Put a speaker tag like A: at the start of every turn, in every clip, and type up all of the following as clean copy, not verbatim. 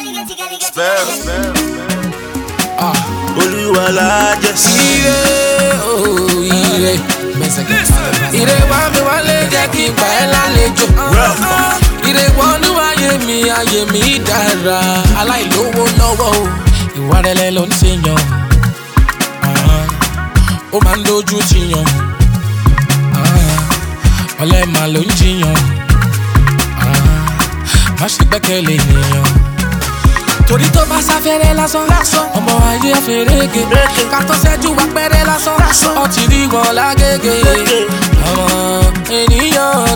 A: Olúwa just
B: ire wá mi wálé jẹ́ kí n gbà ẹ́ lálejò. Ire wọnú ayé mi dára. Aláìlówó lọ́wọ́ o, ìwà rẹ̀lẹ̀ ló ń ṣèyàn. Ó máa ń dojú tiyàn. Ọ̀lẹ màá ló ń jiyàn. Má ṣe gbẹ́kẹ̀lé ènìyàn. Torí tó bá sáfẹ́rẹ́ lásán ọmọ ayé àfẹ́rẹ́gẹ́ ká tó ṣẹ́jú wá pẹ́rẹ́ lásán ọtí rí wọn lágége ọmọ ènìyàn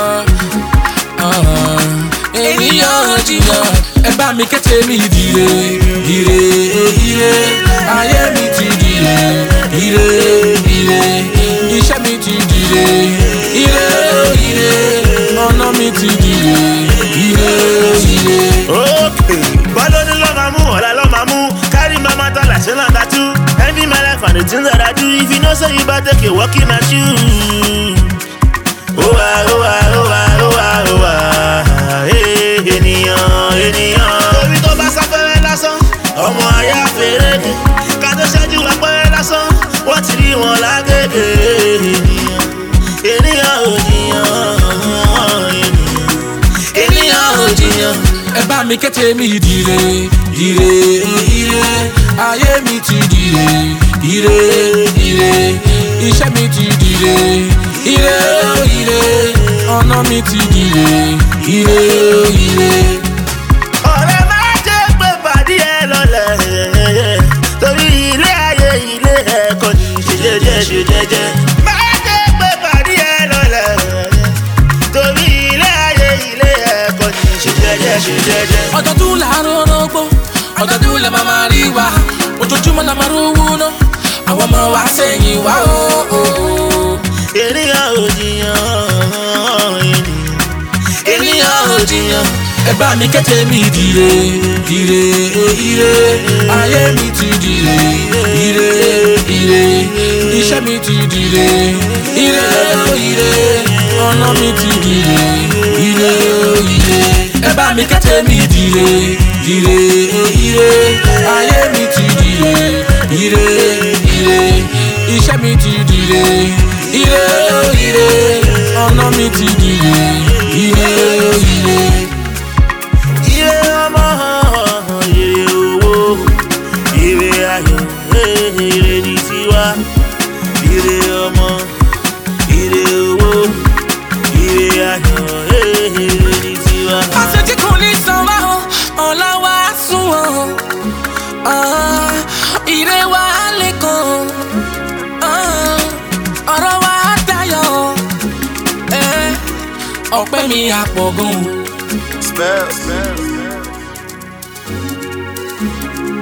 B: jiyàn ẹ bá mi kété mi dire ayé mi ti dire iṣẹ́ mi ti dire ọ̀nà mi ti dire.
A: Okay. Baloni love mamu, ola love mamu. Carry my matter like she not that too. Envy my life and the things that I do. If you know so you better take a walk in my shoes. Oh ah, hey, ènìyàn. Orí tó bá sáfẹ́rẹ́ lásán, ọmọ ayé àfẹ́rẹ́gẹ́. Ká tó ṣẹ́jú wá pẹ́rẹ́ lásán, wọ́n ti rí wọn lágége. Ènìyàn ò jiyàn.
B: Ẹ bá mi kété mi dire ayé mi ti dire iṣẹ́ mi ti dire ọ̀nà mi ti dire.
A: Ọ̀rẹ́ má jẹ́ pé pàdé ẹ lọ́lẹ̀ torí ilé ayé ilé ẹ̀kọ́ ní ṣe jẹ́jẹ́. Má jẹ́ pé pàdé ẹ lọ́lẹ̀ torí ilé ayé ilé ẹ̀kọ́ ní ṣe jẹ́jẹ́.
B: Ọdọọdún là ń rọ́gbọ́ ọdọọdún lè máa rí wa ojoojúmọ́ la máa rówó ná àwọn ọmọ wa sẹ́yìn wá o.
A: Ènìyàn ò jiyàn.
B: Ẹ bá mi kété mi dire ayé mi ti dire iṣẹ́ mi ti dire ọ̀nà mi ti dire. Ẹ bá mi kété mi dire ayé mi ti dire iṣẹ́ mi ti dire ọ̀nà mi ti dire.
A: Ire ọmọ, ire owó, ire ayọ̀, ire ní tiwa. Ire ọmọ, ire owó, ire ayọ̀, ire ní tiwa.
B: Àṣejì kò ní san wá o, ọ̀la wa sún wọn. Ire wa lẹ́kọ̀ọ́, ọ̀rọ̀ wa dayọ̀. Ọpẹ́ mi àpọ̀gùn.
A: Spell.